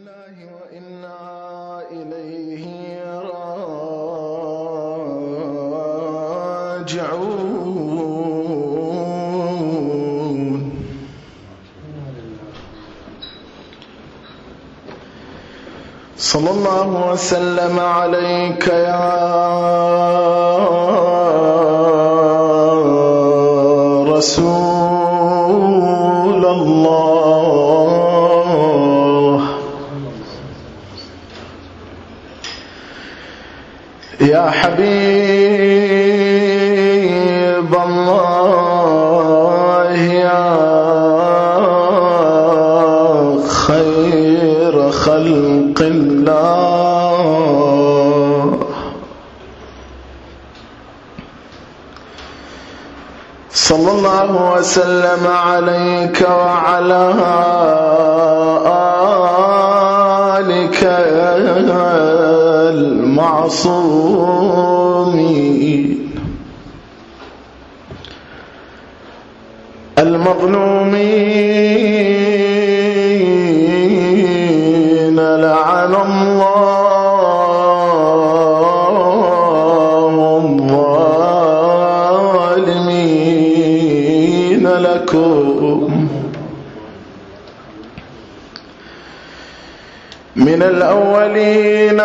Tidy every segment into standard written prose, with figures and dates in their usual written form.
لله وإنا إليه راجعون. صلى الله وسلم عليك يا رسول الله، يا حبيب الله، يا خير خلق الله. صلى الله وسلم عليك وعلى آلك المعصومين المظلومين، لعن الله الظالمين لكم من الأولين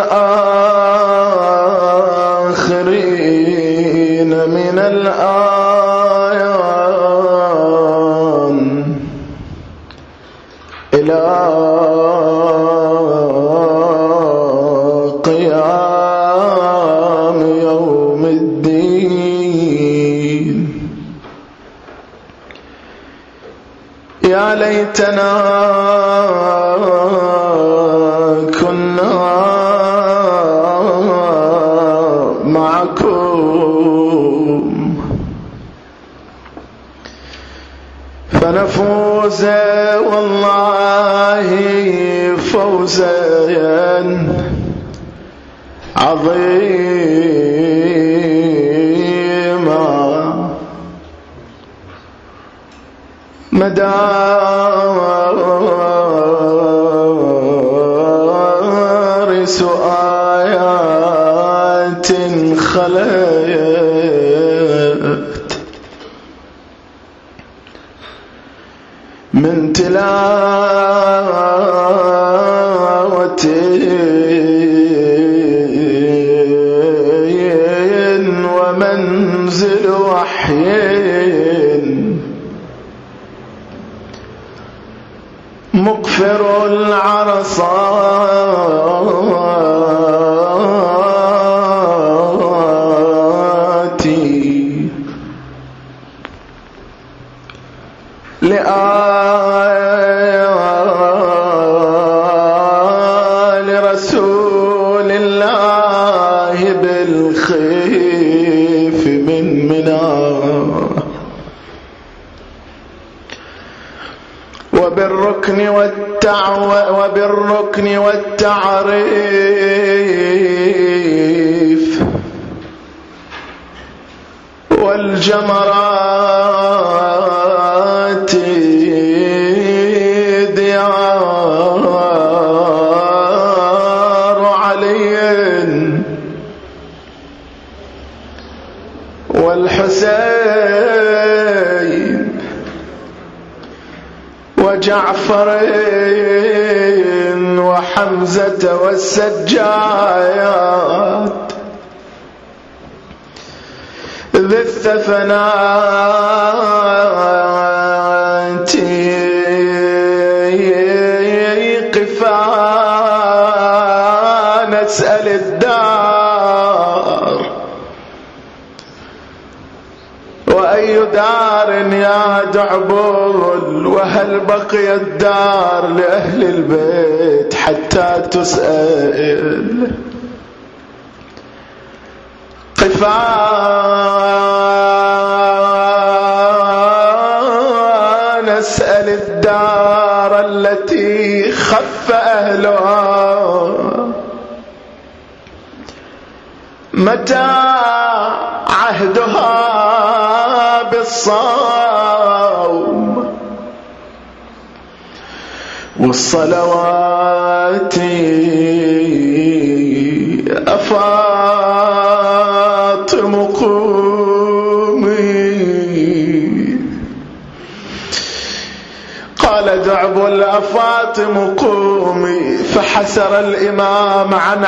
والآخرين، من الآيان إلى قيام يوم الدين. يا ليتنا كنا معكم فنفوز والله فوزا عظيما. مدارس آيات خلت من تلاوة ومنزل وحي، مغفر العرصات لآل رسول الله بالخيف من مناه، وبالركن والتعريف والجمرات ديار علي والحسين وجعفر وحمزة والسجاد ذي الثفنات قفا نسأل الدار، وأي دار يا دعبل، وهل بقي الدار لأهل البيت حتى تسأل. قفا نسأل الدار التي خف أهلها، متى عهدها بالصوم والصلوات أفاطم قومي. قال دعب الأفاطم قومي فحسر الإمام عن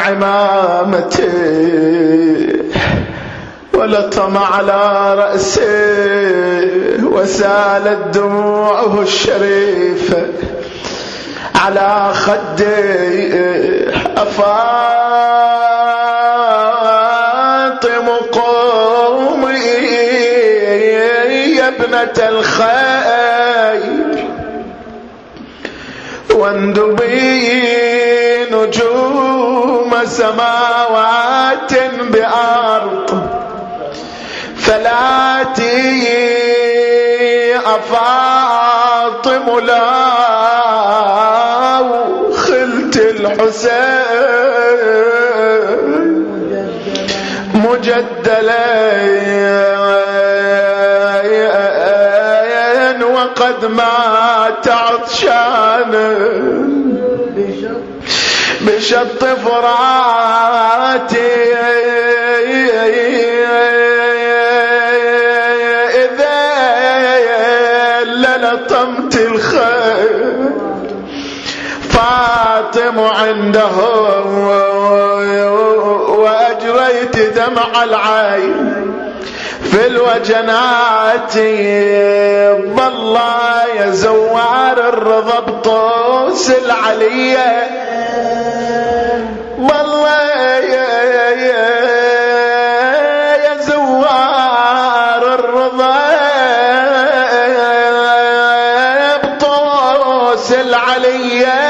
عمامته ولطم على رأسه وسالت دموعه الشريفة على خديه. أفاطم قومي يا ابنة الخير واندبي نجوم سماوات بأرض فلاتي أفاطم لو خلت الحسين مجدلين وقد مات عطشانا بشط فراتي إذا للطمت الخير فاطم عنده وأجريت دمع العين في الوجنات. ظل يا زوار الرضا بطوس العلية ظل يا زوار الرضا بطوس العلية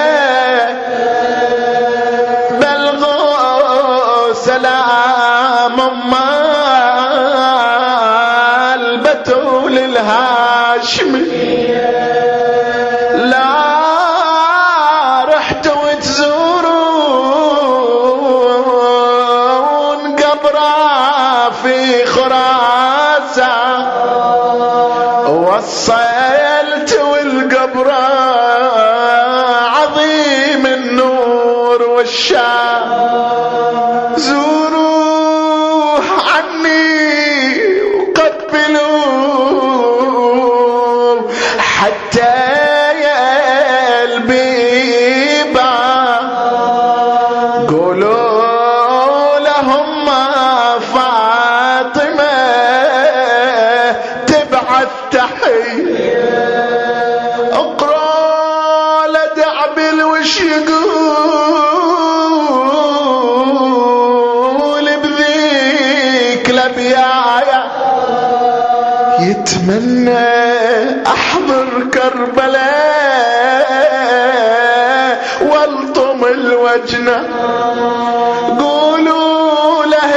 بلغوا سلام البتول الهاشمي. لا رحت وتزورون قبره في خراسان وصلت والقبر عظيم النور والشام. زوروه عني وقبلوه حتى البيبة قولوا لهم فاطمة تبعث تحية. اقرأ لدعبل وش يقول بذيك الابيايا يتمنى احضر كربلاء والطم الوجنة. قولوا له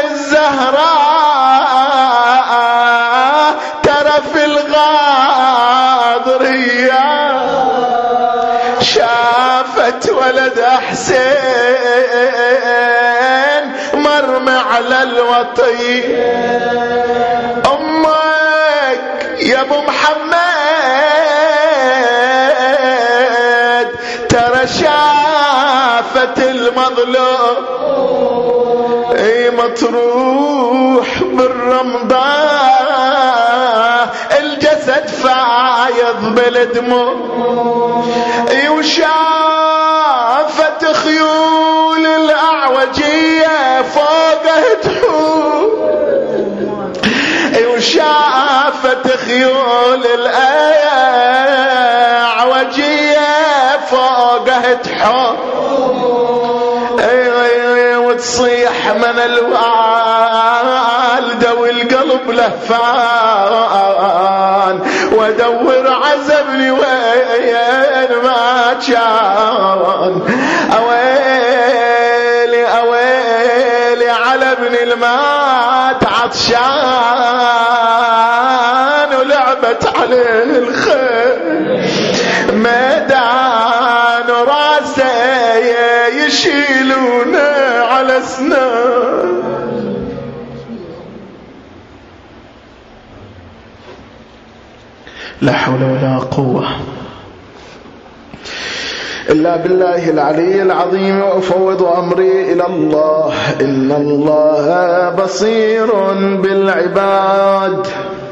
الزهراء ترى في الغاضرية شافت ولد حسين مرمى على الوطي. امك يا ابو محمد ترى شافت المظلوم مطروح بالرمضاء الجسد فايض بالدموع. وشافت خيول الأعوجية فوقه تحوم. وشافت خيول الأعوجية فوقه تحوم وتصيح من الوالدة والقلب لهفان وادور عزبني وين ما كان. اويلي اويلي على ابن المات عطشان ولعبت عليه الخيل ميدان راسه يشيلونه على اسنان. لا حول ولا قوة إلا بالله العلي العظيم، وأفوض أمري إلى الله، إن الله بصير بالعباد.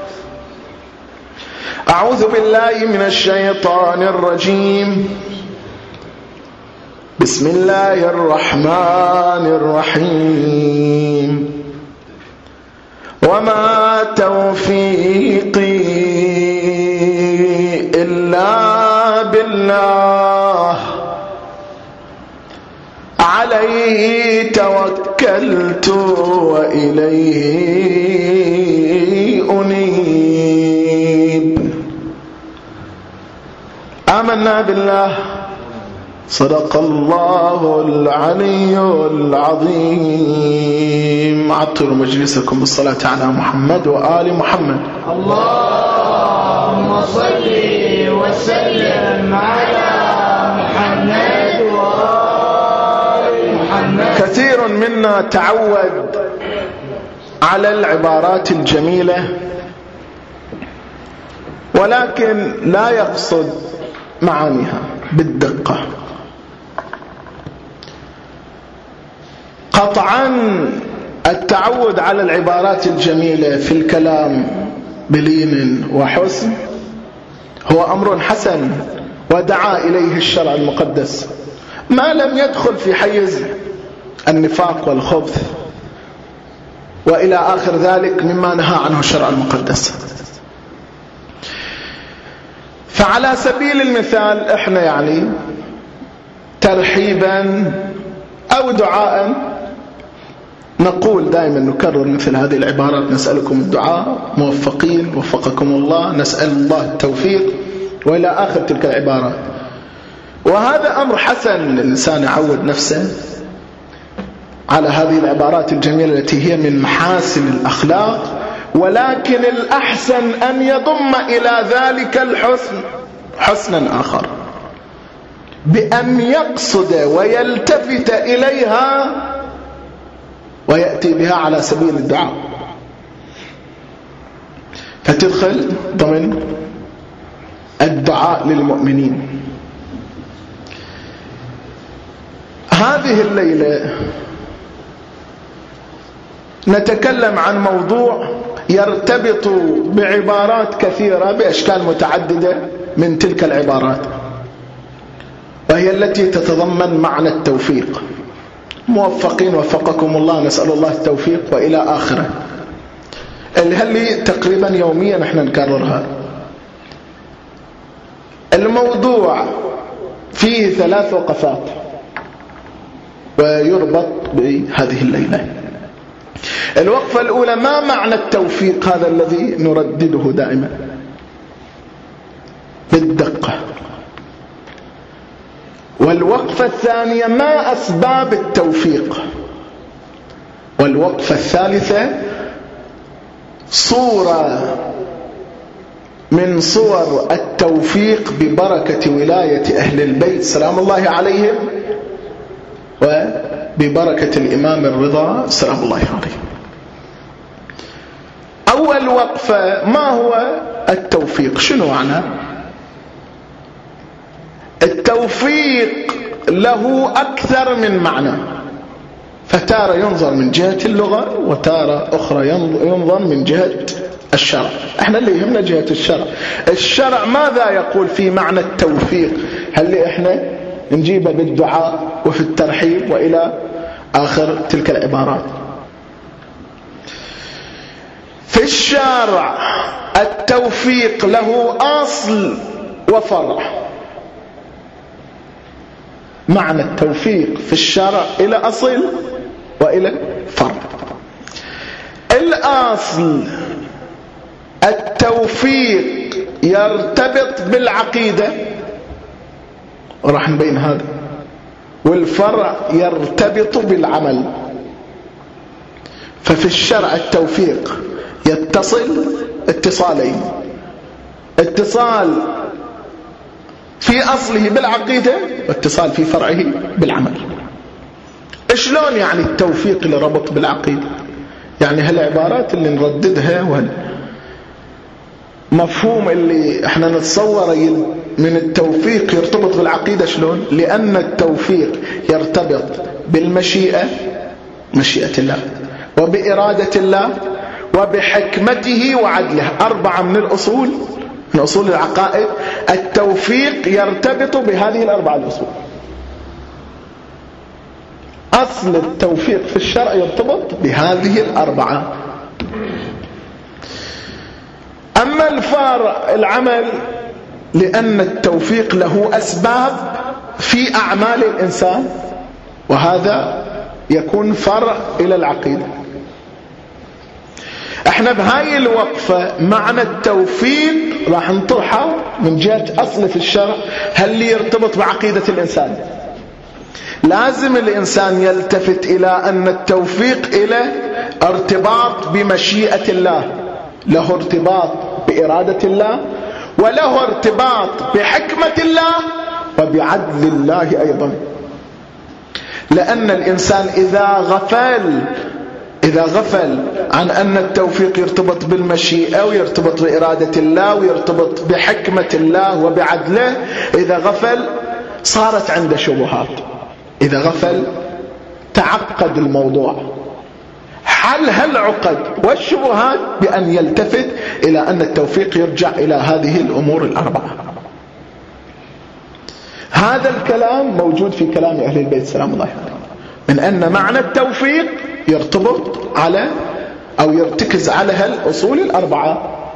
أعوذ بالله من الشيطان الرجيم. بسم الله الرحمن الرحيم. وما توفيقي إلا بالله، عليه توكلت وإليه أنيب. آمنا بالله، صدق الله العلي العظيم. عطروا مجلسكم بالصلاة على محمد وآل محمد. اللهم صل وسلم على محمد وآل محمد. كثير منا تعود على العبارات الجميلة ولكن لا يقصد معانيها بالدقة. قطعا التعود على العبارات الجميلة في الكلام بلين وحسن هو أمر حسن ودعا إليه الشرع المقدس، ما لم يدخل في حيز النفاق والخبث وإلى آخر ذلك مما نهى عنه الشرع المقدس. فعلى سبيل المثال احنا ترحيبا أو دعاء نقول دائما، نكرر مثل هذه العبارات: نسألكم الدعاء، موفقين وفقكم الله، نسأل الله التوفيق، وإلى آخر تلك العبارات. وهذا أمر حسن، الإنسان يعود نفسه على هذه العبارات الجميلة التي هي من محاسن الأخلاق، ولكن الأحسن أن يضم إلى ذلك الحسن حسنا آخر، بأن يقصد ويلتفت إليها ويأتي بها على سبيل الدعاء، فتدخل ضمن الدعاء للمؤمنين. هذه الليلة نتكلم عن موضوع يرتبط بعبارات كثيرة بأشكال متعددة من تلك العبارات، وهي التي تتضمن معنى التوفيق. موفقين وفقكم الله، نسأل الله التوفيق، وإلى آخره. اللي تقريبا يوميا نحن نكررها. الموضوع فيه 3 وقفات ويربط بهذه الليلة. الوقفة الأولى: ما معنى التوفيق هذا الذي نردده دائما بالدقة؟ والوقفة الثانية: ما أسباب التوفيق؟ والوقفة الثالثة: صورة من صور التوفيق ببركة ولاية أهل البيت سلام الله عليهم وببركة الإمام الرضا سلام الله عليه. أول وقفة: ما هو التوفيق؟ شنو معنى التوفيق؟ له أكثر من معنى، فتارة ينظر من جهة اللغة، وتارة أخرى ينظر من جهة الشرع. احنا اللي يهمنا جهة الشرع. الشرع ماذا يقول في معنى التوفيق؟ هل احنا نجيبه بالدعاء وفي الترحيب وإلى آخر تلك العبارات. في الشرع التوفيق له أصل وفرع. معنى التوفيق في الشرع إلى أصل وإلى فرع. الأصل التوفيق يرتبط بالعقيدة، وراح نبين هذا، والفرع يرتبط بالعمل. ففي الشرع التوفيق يتصل اتصالين: اتصال في أصله بالعقيدة، واتصال في فرعه بالعمل. شلون التوفيق اللي ربط بالعقيدة؟ هالعبارات اللي نرددها والمفهوم اللي احنا نتصوره من التوفيق يرتبط بالعقيدة. شلون؟ لأن التوفيق يرتبط بالمشيئة، مشيئة الله، وبإرادة الله، وبحكمته وعدله. 4 من الأصول، من أصول العقائد. التوفيق يرتبط بهذه ال4 الأصول. أصل التوفيق في الشرع يرتبط بهذه ال4. أما العمل، لأن التوفيق له أسباب في أعمال الإنسان، وهذا يكون فرع إلى العقيدة. احنا بهاي الوقفة معنى التوفيق راح نطرحه من جهة أصل في الشرع. هل يرتبط بعقيدة الإنسان؟ لازم الإنسان يلتفت إلى أن التوفيق إلى ارتباط بمشيئة الله، له ارتباط بإرادة الله، وله ارتباط بحكمة الله وبعدل الله أيضا. لأن الإنسان إذا غفل عن أن التوفيق يرتبط بالمشيئة ويرتبط بإرادة الله ويرتبط بحكمة الله وبعدله، إذا غفل صارت عنده شبهات. إذا غفل تعقد الموضوع. حل هالعقد والشبهات بأن يلتفت إلى أن التوفيق يرجع إلى هذه الأمور ال4. هذا الكلام موجود في كلام أهل البيت سلام الله عليهم، من أن معنى التوفيق يرتبط على أو يرتكز على هالأصول ال4.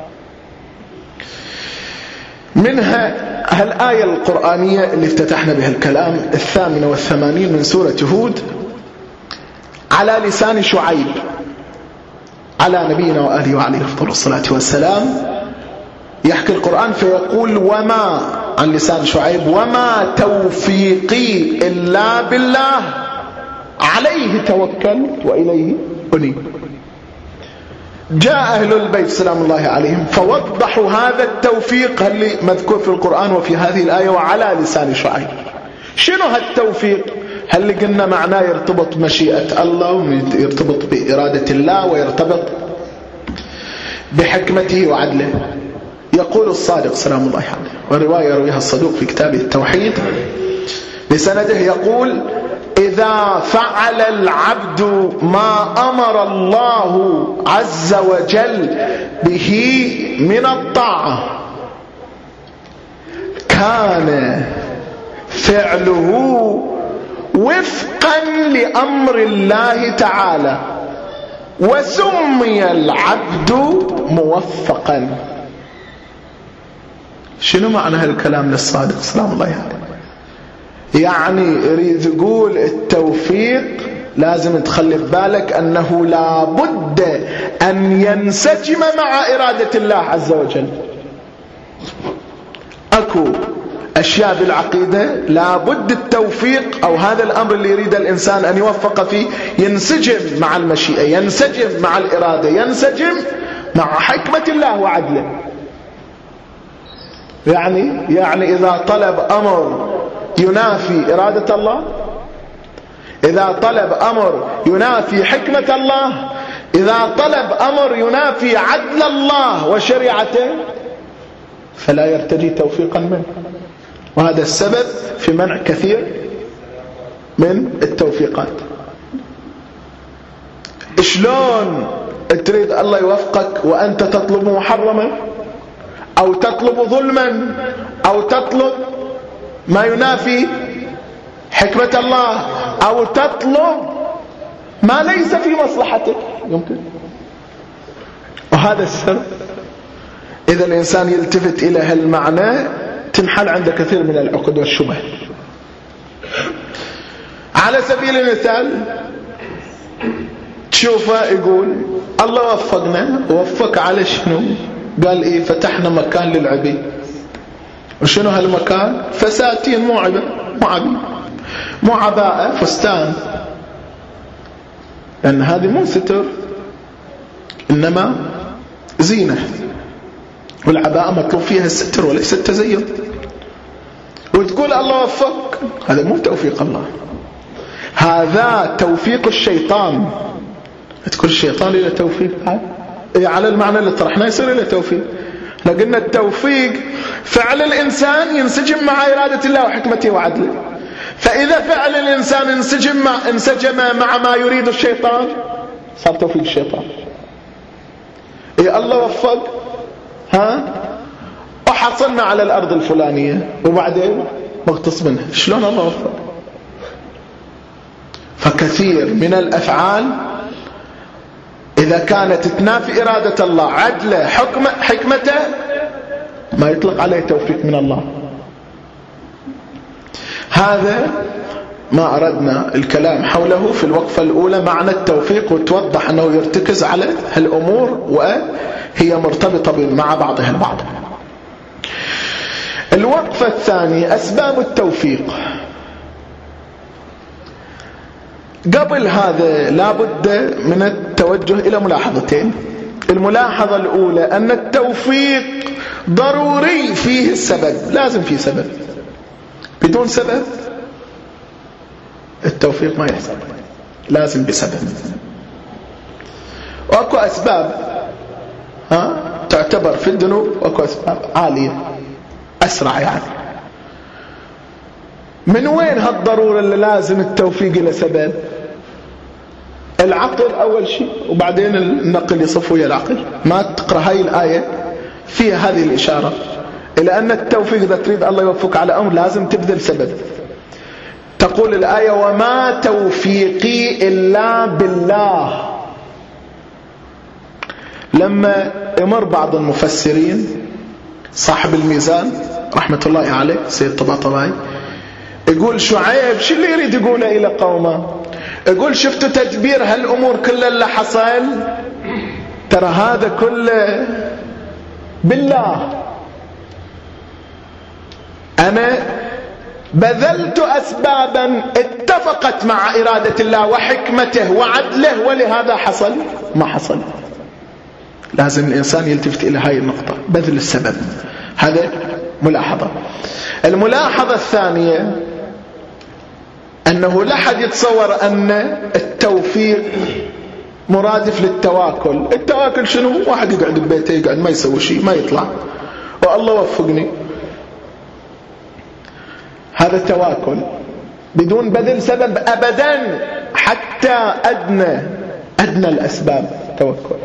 منها هالآية القرآنية اللي افتتحنا بها الكلام، 88 من سورة هود، على لسان شعيب على نبينا وآله وعليه أفضل الصلاة والسلام. يحكي القرآن فيقول: وما، عن لسان شعيب، وما توفيقي إلا بالله عليه توكلت وإليه أنيب. جاء أهل البيت سلام الله عليهم فوضحوا هذا التوفيق اللي مذكور في القرآن وفي هذه الآية وعلى لسان شعيب. شنو هالتوفيق؟ هل قلنا معناه يرتبط بمشيئة الله ويرتبط بإرادة الله ويرتبط بحكمته وعدله. يقول الصادق سلام الله عليه، والرواية يرويها الصدوق في كتابه التوحيد بسنده، يقول: إذا فعل العبد ما أمر الله عز وجل به من الطاعة كان فعله وفقا لأمر الله تعالى، وسمي العبد موفقا. شنو معنى هالكلام للصادق سلام الله عليه؟ يعني يريد يقول التوفيق لازم تخلي بالك أنه لابد أن ينسجم مع إرادة الله عز وجل. أكو أشياء بالعقيدة لابد التوفيق أو هذا الأمر اللي يريد الإنسان أن يوفق فيه ينسجم مع المشيئة، ينسجم مع الإرادة، ينسجم مع حكمة الله وعدله. يعني إذا طلب أمر ينافي إرادة الله، إذا طلب أمر ينافي حكمة الله، إذا طلب أمر ينافي عدل الله وشريعته، فلا يرتجي توفيقا منه. وهذا السبب في منع كثير من التوفيقات. شلون تريد الله يوفقك وأنت تطلب محرما أو تطلب ظلما أو تطلب ما ينافي حكمة الله أو تطلب ما ليس في مصلحتك؟ يمكن. وهذا السبب إذا الإنسان يلتفت إلى هالمعنى تنحل عنده كثير من العقد والشبه. على سبيل المثال تشوفه يقول الله وفقنا، وفق على شنو؟ قال إيه؟ فتحنا مكان للعبيد. وشنو هالمكان؟ فساتين، مو عبء، مو عباءة، فستان، لأن هذه مو ستر إنما زينة، والعباءة مطلوب فيها الستر وليس التزين. وتقول الله وفق، هذا مو توفيق الله، هذا توفيق الشيطان. تقول الشيطان إلى توفيق على المعنى اللي طرحناه يصير إلى توفيق. لقلنا التوفيق فعل الإنسان ينسجم مع إرادة الله وحكمته وعدله، فإذا فعل الإنسان انسجم مع ما يريد الشيطان صار توفيق الشيطان. إيه الله وفق وحصلنا على الأرض الفلانية وبعدين مغتص منها، شلون الله وفق؟ فكثير من الأفعال إذا كانت تنافي إرادة الله عدله حكمته ما يطلق عليه توفيق من الله. هذا ما أردنا الكلام حوله في الوقفة الأولى، معنى التوفيق، وتوضح أنه يرتكز على هالأمور وهي مرتبطة مع بعضها البعض. الوقفة الثانية أسباب التوفيق. قبل هذا لابد من التوجه إلى ملاحظتين. الملاحظة الأولى أن التوفيق ضروري فيه السبب، لازم فيه سبب، بدون سبب التوفيق ما يحصل، لازم بسبب. وأكو أسباب تعتبر في الذنوب، وأكو أسباب عالية أسرع يعني. من وين هالضرورة اللي لازم التوفيق إلى سبب؟ العقل أول شيء، وبعدين النقل يصف ويا العقل. ما تقرأ هاي الآية فيها هذه الإشارة إلى أن التوفيق إذا تريد الله يوفق على أمر لازم تبذل سبب. تقول الآية وما توفيقي إلا بالله. لما يمر بعض المفسرين صاحب الميزان رحمة الله عليه سيد طباطبائي يقول شعيب شو اللي يريد يقوله إلى قومه؟ يقول شفتوا تدبير هالأمور كلها اللي حصل؟ ترى هذا كله بالله. أنا بذلت أسبابا اتفقت مع إرادة الله وحكمته وعدله ولهذا حصل ما حصل. لازم الإنسان يلتفت إلى هاي النقطة، بذل السبب. هذا ملاحظة. الملاحظة الثانية أنه لا أحد يتصور أن التوفيق مرادف للتواكل. التواكل شنو؟ واحد يقعد ببيته يقعد ما يسوي شيء ما يطلع والله وفقني، هذا التواكل بدون بذل سبب أبدا، حتى أدنى الأسباب توكل.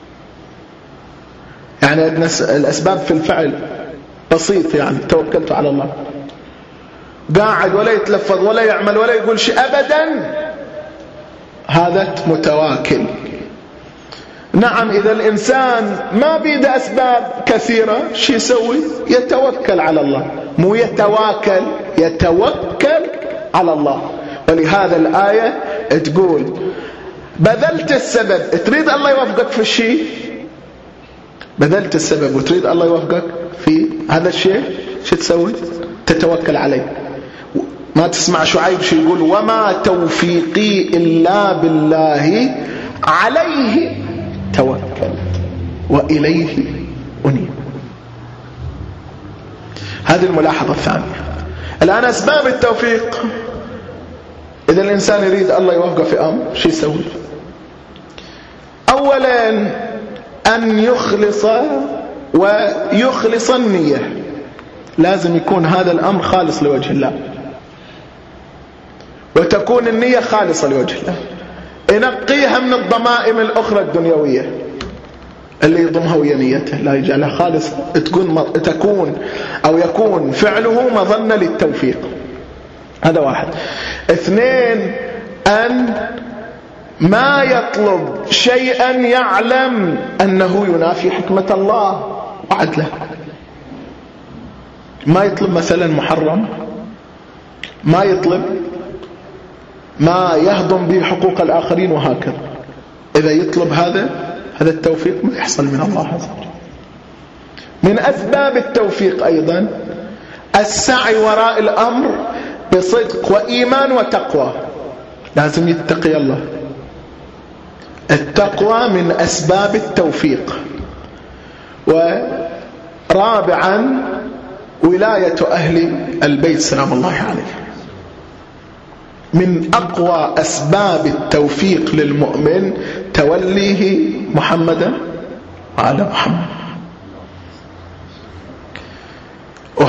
يعني أدنى الأسباب في الفعل بسيط، يعني توكلت على الله، قاعد ولا يتلفظ ولا يعمل ولا يقول شيء أبدا، هذا متواكل. نعم إذا الإنسان ما بيد أسباب كثيرة شو يسوي؟ يتوكل على الله، مو يتواكل، يتوكل على الله. ولهذا الآية تقول بذلت السبب، تريد الله يوفقك في الشيء، بذلت السبب وتريد الله يوفقك في هذا الشيء، شو تسوي؟ تتوكل عليه. ما تسمع شعيب شو يقول؟ وما توفيقي إلا بالله عليه توكلت وإليه أنيب. هذه الملاحظة الثانية. الآن أسباب التوفيق. إذا الإنسان يريد الله يوفقه في أمر شو يسوي؟ أولا أن يخلص النية. لازم يكون هذا الأمر خالص لوجه الله، وتكون النية خالصة لوجه الله. ينقيها من الضمائم الأخرى الدنيوية اللي يضمها ويا نيته، لا يجعلها خالص، تكون أو يكون فعله مظنة للتوفيق. هذا واحد. اثنين أن ما يطلب شيئا يعلم أنه ينافي حكمة الله وعدله. ما يطلب مثلا محرم، ما يطلب ما يهضم به حقوق الآخرين وهكذا. إذا يطلب هذا التوفيق ما يحصل من الله عز وجل. من أسباب التوفيق أيضا السعي وراء الأمر بصدق وإيمان وتقوى. لازم يتقي الله. التقوى من أسباب التوفيق. ورابعا ولاية أهل البيت سلام الله عليه. من أقوى أسباب التوفيق للمؤمن توليه محمدا وعلى محمد.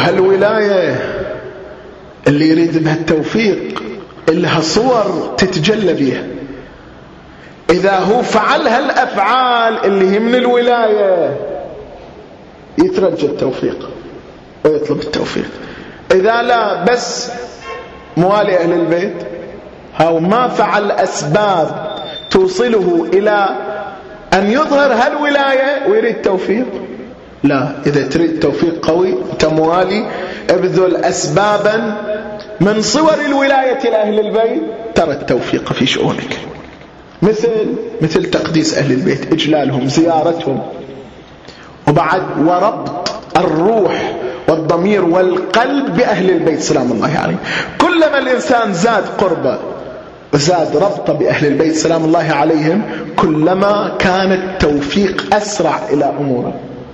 وهالولاية اللي يريد بها التوفيق لها صور تتجلى بها. إذا هو فعل هالأفعال اللي هي من الولاية يترجى التوفيق ويطلب التوفيق. إذا لا بس موالي أهل البيت أو ما فعل أسباب توصله إلى أن يظهر هالولاية ويريد توفيق، لا، إذا تريد توفيق قوي أنت موالي ابذل أسبابا من صور الولاية لأهل البيت ترى التوفيق في شؤونك، مثل تقديس أهل البيت، إجلالهم، زيارتهم، وبعد وربط الروح والضمير والقلب بأهل البيت سلام الله عليه. كلما الإنسان زاد قربه وزاد ربطه بأهل البيت سلام الله عليهم كلما كان التوفيق أسرع إلى أموره.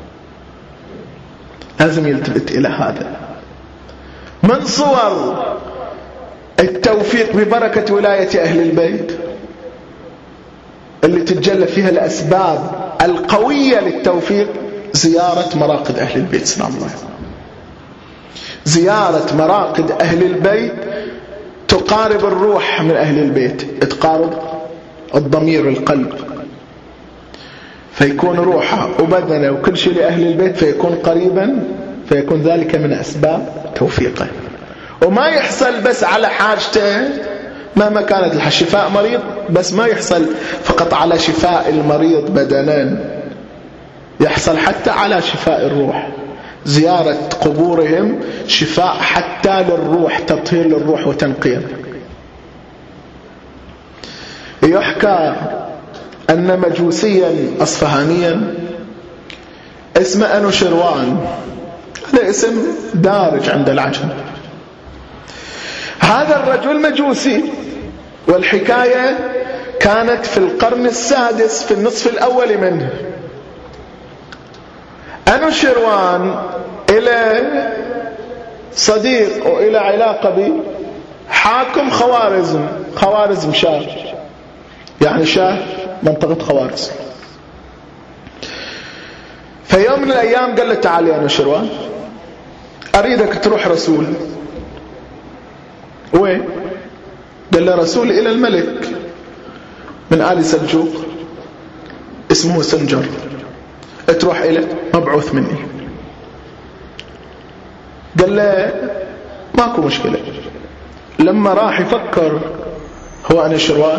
لازم يلتفت إلى هذا. من صور التوفيق ببركة ولاية أهل البيت اللي تتجلى فيها الأسباب القوية للتوفيق زيارة مراقد أهل البيت سلام الله عليهم. زيارة مراقد أهل البيت تقارب الروح من أهل البيت، تقارب الضمير والقلب، فيكون روحه وبدنه وكل شيء لأهل البيت فيكون قريبا، فيكون ذلك من أسباب توفيقه. وما يحصل بس على حاجته مهما كانت الشفاء مريض، بس ما يحصل فقط على شفاء المريض بدنا، يحصل حتى على شفاء الروح. زيارة قبورهم شفاء حتى للروح، تطهير للروح وتنقية. يحكى أن مجوسيا أصفهانيا اسمه أنوشروان، هذا اسم دارج عند العجم. هذا الرجل مجوسي، والحكاية كانت في القرن السادس في النصف الأول منه. أنوشروان إلى صديق وإلى علاقة بحاكم خوارزم شاه، يعني شاه منطقة خوارزم. في يوم من الأيام قال له تعال يا أنوشروان أريدك تروح رسول. وين؟ قال له رسول إلى الملك من آل سلجوق اسمه سنجر، تروح إليه مبعوث مني. قال له ماكو مشكلة. لما راح يفكر هو أنوشروان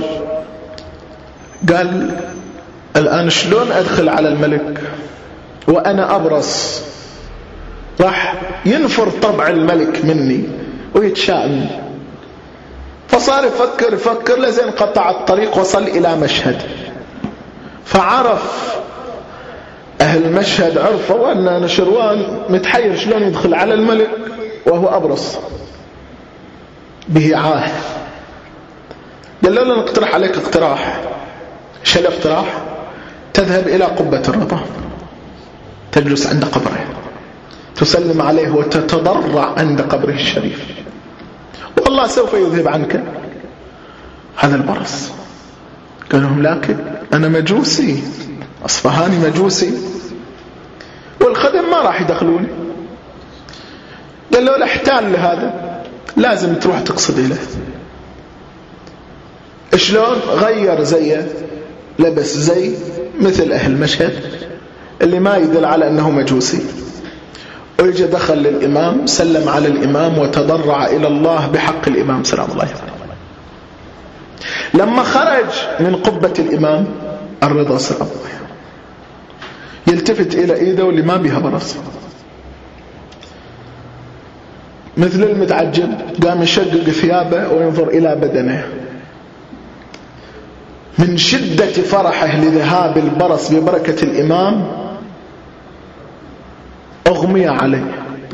قال الآن شلون أدخل على الملك وأنا أبرص؟ راح ينفر طبع الملك مني ويتشائم. فصار يفكر لزين قطع الطريق، وصل إلى مشهد، فعرف أهل مشهد عرفوا أن أنوشروان متحير شلون يدخل على الملك وهو أبرص به عاه. قال له نقترح عليك اقتراح. شو الاقتراح؟ تذهب إلى قبة الرضا، تجلس عند قبره، تسلم عليه وتتضرع عند قبره الشريف، والله سوف يذهب عنك هذا البرص. قال لهم لكن أنا مجوسي أصفهاني مجوسي والخدم ما راح يدخلوني. قال له لا احتال لهذا، لازم تروح تقصد إليه. شلون؟ غير زيه، لبس زي مثل أهل مشهد اللي ما يدل على أنه مجوسي، ويجي دخل للإمام، سلم على الإمام وتضرع إلى الله بحق الإمام سلام الله عليه. لما خرج من قبة الإمام الرضا سلام الله عليه يلتفت إلى إيده واللي ما بها برص، مثل المتعجب قام يشقق ثيابه وينظر إلى بدنه. من شدة فرحه لذهاب البرص ببركة الإمام أغمي عليه،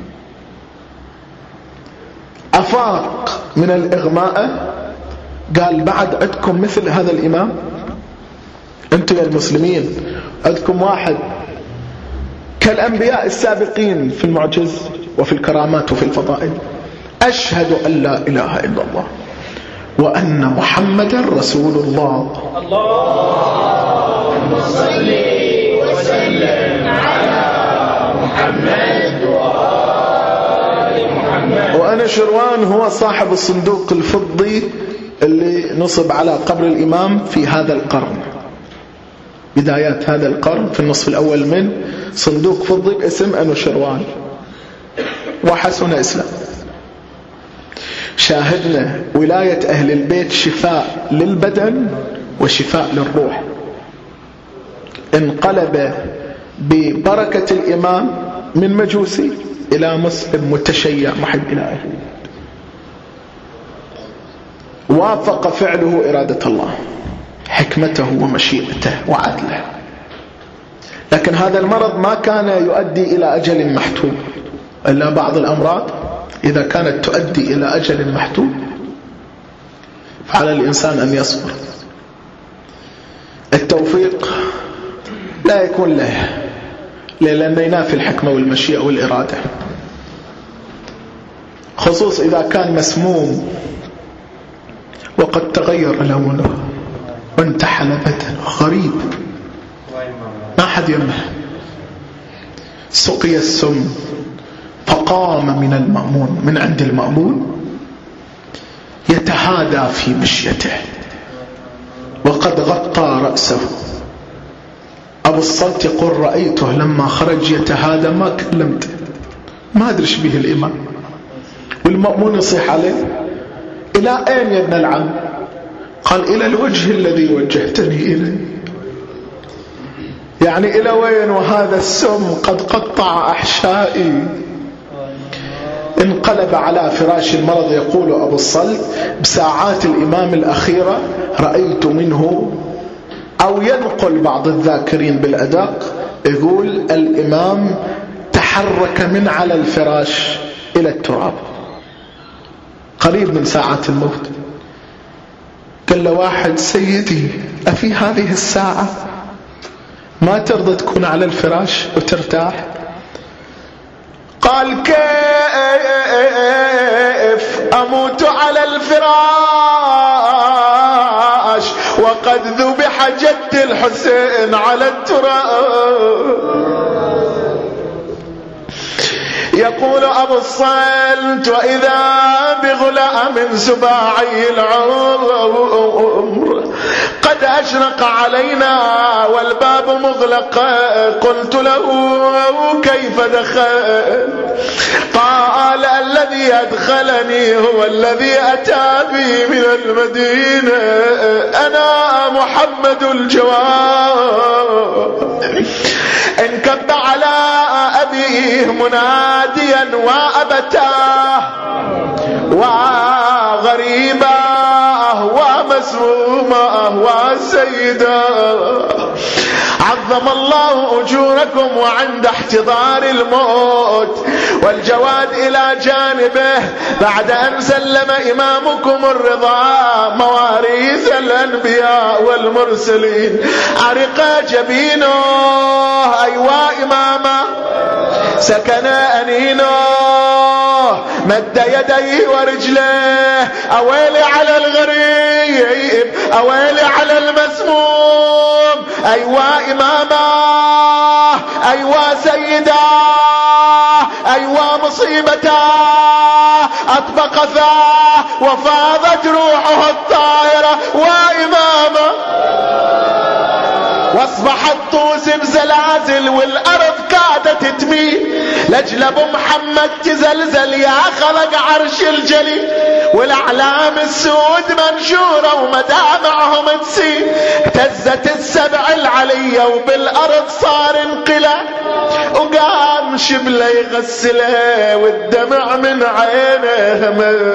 أفاق من الإغماء، قال بعد عندكم مثل هذا الإمام؟ أنتم يا المسلمين عندكم واحد كالأنبياء السابقين في المعجز وفي الكرامات وفي الفضائل؟ أشهد أن لا إله إلا الله وأن محمد رسول الله. اللهم صل وسلم على محمد وآل وأنوشروان هو صاحب الصندوق الفضي اللي نصب على قبر الإمام في هذا القرن، بدايات هذا القرن في النصف الأول من صندوق فضي باسم أنوشروان، وحسن إسلام. شاهدنا ولاية أهل البيت شفاء للبدن وشفاء للروح. انقلب ببركة الإمام من مجوسي إلى مسلم متشيع محب إلى أهل البيت، وافق فعله إرادة الله، حكمته ومشيئته وعدله. لكن هذا المرض ما كان يؤدي إلى أجل محتوم، إلا بعض الأمراض إذا كانت تؤدي إلى أجل محتوم فعلى الإنسان أن يصبر. التوفيق لا يكون له، لأنه ينافي الحكمة والمشيئة والإرادة، خصوص إذا كان مسموم وقد تغير لونه وانتحل بدنه، غريب ما حد يمه. سقي السم فقام من المأمون، من عند المأمون يتهادى في مشيته وقد غطى رأسه. أبو الصلت يقول رأيته لما خرج يتهادى ما كلمته، ما أدري ايش به الإمام. والمأمون يصيح عليه إلى أين يا ابن العم؟ قال إلى الوجه الذي وجهتني إليه. يعني إلى وين وهذا السم قد قطع أحشائي. انقلب على فراش المرض. يقول أبو الصلت بساعات الإمام الأخيرة رأيت منه، أو ينقل بعض الذاكرين بالأدق يقول الإمام تحرك من على الفراش إلى التراب قريب من ساعات الموت. قال له واحد سيدي أفي هذه الساعة ما ترضى تكون على الفراش وترتاح؟ قال كيف أموت على الفراش وقد ذبح جد الحسين على التراب. يقول أبو الصلت وإذا بغلام سباعي العمر قد أشرق علينا والباب مغلق. قلت له كيف دخل؟ قال الذي أدخلني هو الذي أتى بي من المدينة، أنا محمد الجواد. انكب على أبيه مناديا وأبتاه وغريباه ومسموماه وسيداه. عظم الله أجوركم وعند احتضار الموت والجواد إلى جانبه بعد أن سلم إمامكم الرضا مواريث الأنبياء والمرسلين. عرق جبينه أيوا إمامه سكن أنينه مد يديه ورجليه. أويلي على الغريب أويلي على المسموم. أيوا إمامه أيوا سيدا أيوا مصيبته أطبق ثاه وفاضت روحه الطاهرة وإمامه. واصبح الطوس بزلازل والأرض كادت تميل لأجل أبو محمد تزلزل يا خلق عرش الجليل. والأعلام السود منشورة ومدامعهم تسيل. اهتزت السبع العلية وبالأرض صار انقلاب. وقام شبله يغسله والدمع من عينه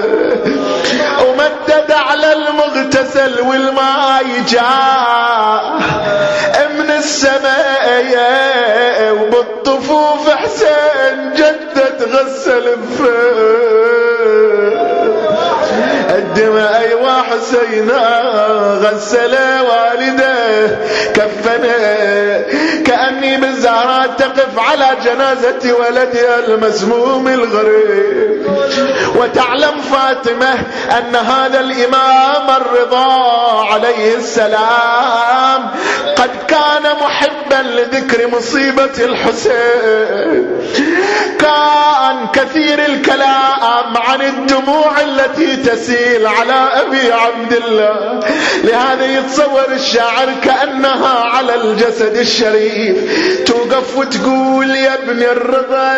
ومدد على المغتسل والماء جاء من السماء وبالطفوف حسين جدد غسل الدماء وحسينا غسل والده كفنه كأني بالزهراء تقف على جنازة ولدها المسموم الغريب. وتعلم فاطمة أن هذا الإمام الرضا عليه السلام قد كان محبا لذكر مصيبة الحسين، كان كثير الكلام عن الدموع التي تسيل على أبي عبد الله. لهذا يتصور الشاعر كأنها على الجسد الشريف توقف وتقول يا ابن الرضا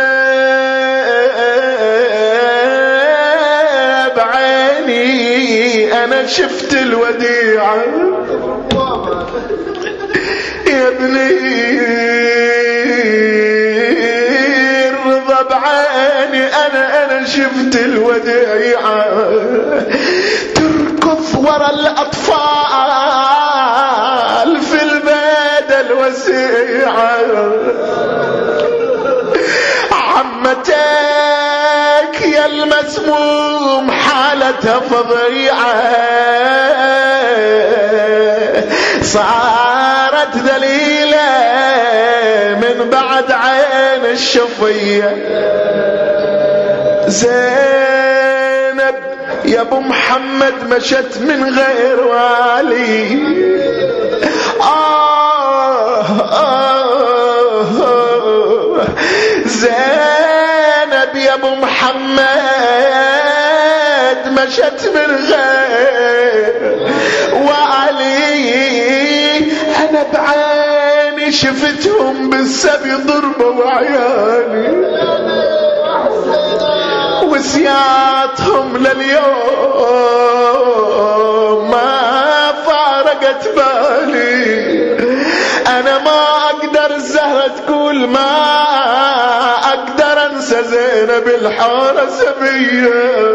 بعيني أنا شفت الوديعة، يا ابني الرضا بعيني أنا شفت الوديعة تركض ورا الأطفال في البيت الوسيعة. عمتك يا المسموم حالتها فظيعة، صارت ذليلة من بعد عين الشفية. زينب يا ابو محمد مشت من غير والي، زينب يا ابو محمد مشت من غير وعلي، انا بعيني شفتهم بالسبي ضربة وعياني وسياتهم لليوم ما فارقت بالي. انا ما اقدر الزهرة تقول ما اقدر انسى زينب الحارة سبية.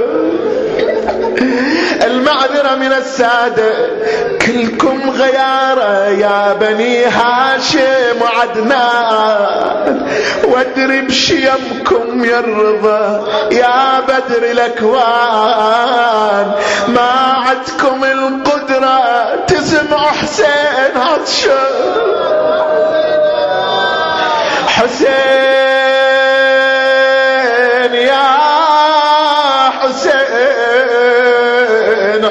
المعذرة من السادة كلكم غيارة يا بني هاشم وعدنان، وادري بشيمكم يا الرضا يا بدر الاكوان، ما عدكم القدرة تسمعوا حسين عطشان. حسين يا حسين،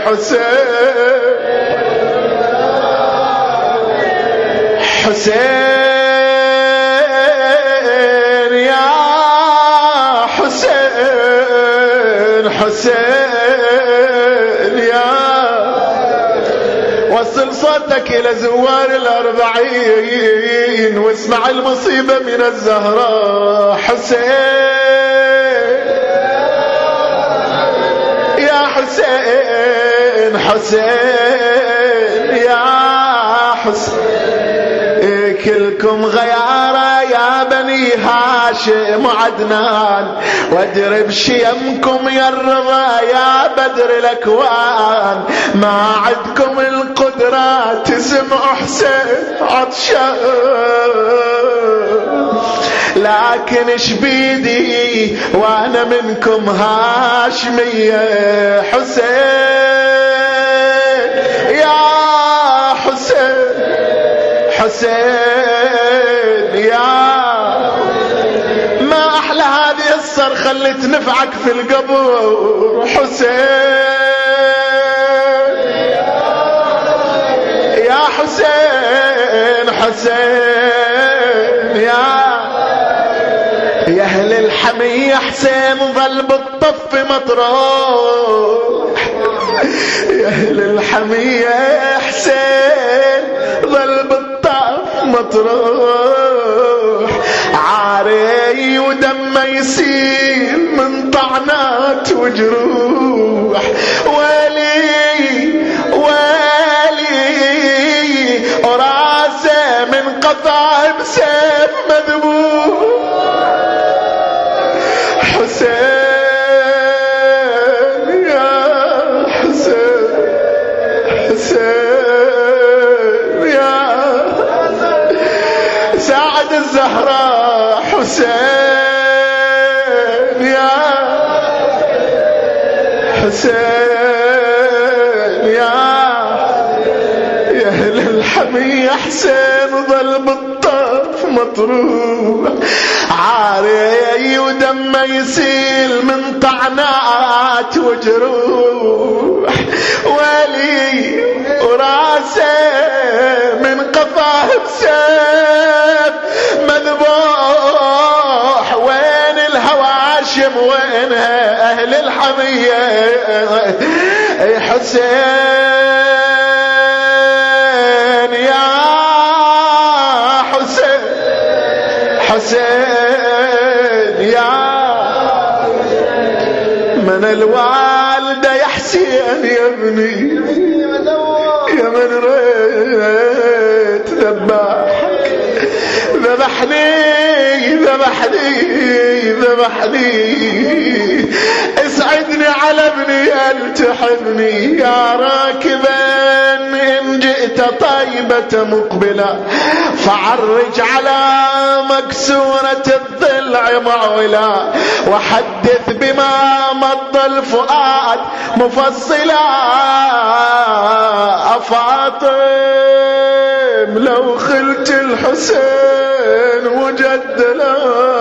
حسين يا حسين، حسين يا وصل صوتك إلى زوار الأربعين واسمع المصيبة من الزهراء. حسين يا حسين، حسين يا حسين، كلكم غيارة يا بني هاشم وعدنان، وادري بشيمكم يا الرضا يا بدر الاكوان، ما عدكم القدرة تسمعوا حسين عطشان. لكن ايش بيدي وانا منكم هاشمية. حسين يا حسين، حسين يا ما احلى هذه الصرخة اللي تنفعك في القبر. حسين يا حسين، حسين يا اهل الحمية حسين ظل بالطف مطروح، يا اهل الحمية حسين ظل بالطف مطروح، عاري ودمه يسيل من طعنات وجروح. ويلي ويلي وراسه من قطع بسيف مذبوح. حسين يا حسين، حسين يا ساعد الزهراء. حسين يا حسين الحمية حسين ظل بالطرف مطروح عاري ودمه يسيل من طعنات وجروح ولي وراسه من قفاه بسيف مذبوح وين الهواشم وينها أهل الحمية حسين يا حسين حسين يا من الوالدة يا حسين يا ابني يا من ريت ذبحك ذبحني اسعدني على ابني التحبني يا راكبا إن جئت طيبة مقبلة فعرج على مكسورة الضلع معولا وحدث بما مضى الفؤاد مفصلا أفاطم لو خلت الحسين وجدلا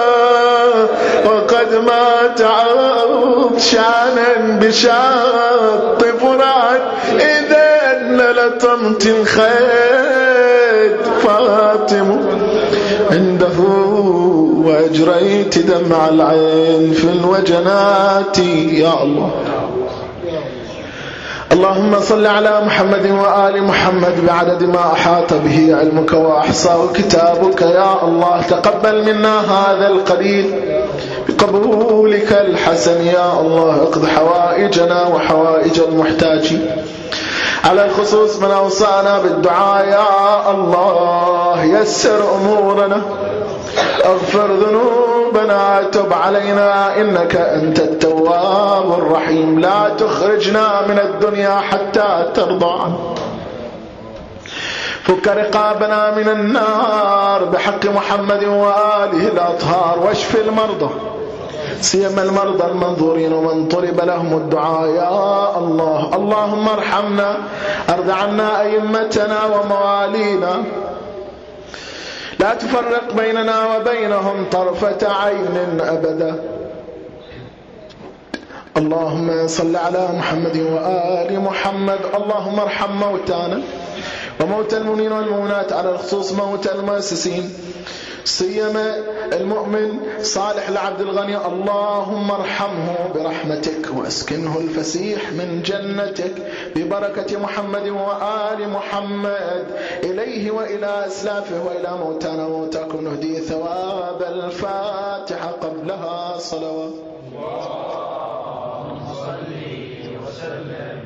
وقد مات عطشانا بشاط فرات إذا لطمت خيد فاطم عنده وأجريت دمع العين في الوجنات يا الله. اللهم صل على محمد وآل محمد بعدد ما أحاط به علمك وأحصاه كتابك يا الله. تقبل منا هذا القليل بقبولك الحسن يا الله. اقض حوائجنا وحوائج المحتاجين على الخصوص من أوصانا بالدعاء يا الله. يسر أمورنا اغفر ذنوبنا تب علينا إنك أنت التواب الرحيم. لا تخرجنا من الدنيا حتى ترضى عنه. فك رقابنا من النار بحق محمد وآله الأطهار واشف المرضى سيما المرضى المنظورين ومن طلب لهم الدعاء يا الله. اللهم ارحمنا ارض عنا أئمتنا وموالينا لا تفرق بيننا وبينهم طرفة عين أبدا. اللهم صل على محمد وآل محمد. اللهم ارحم موتانا وموتى المؤمنين والمؤمنات على الخصوص موتى المؤسسين سيما المؤمن صالح العبد الغني. اللهم ارحمه برحمتك واسكنه الفسيح من جنتك ببركة محمد وآل محمد إليه وإلى أسلافه وإلى موتانا وموتاكم نهدي ثواب الفاتحة قبلها صلوات. اللهم صل وسلم